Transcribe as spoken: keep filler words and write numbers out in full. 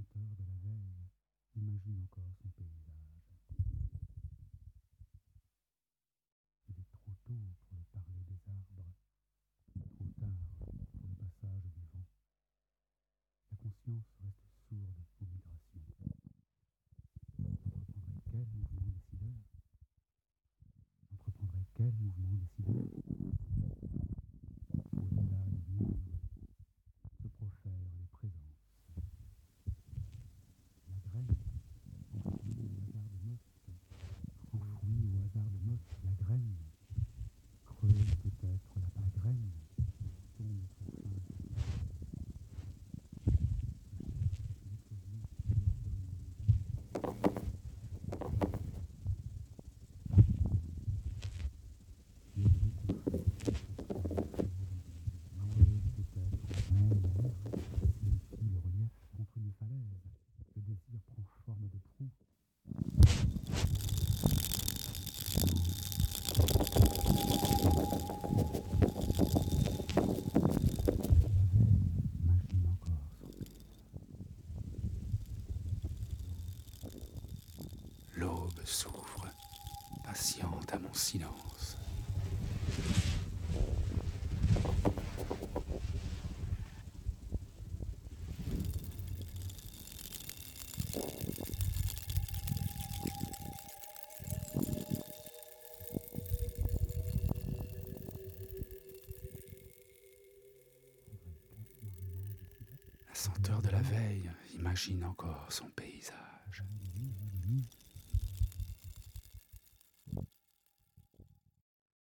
senteur de la veille imagine encore son paysage. Il est trop tôt pour le parler des arbres, trop tard pour le passage du vent. La conscience reste sourde aux migrations. Entreprendrait quel mouvement décideur Entreprendrait quel mouvement décideur Au-delà des murs se profèrent les présences. La graine, enfouie au hasard de motte, enfouie au hasard de motte, la graine, creuse peut-être la graine, tourne son sein. Le désir prend forme de proue. Imagine encore son paysage. L'aube s'ouvre, patiente à mon silence. La senteur de la veille imagine encore son paysage.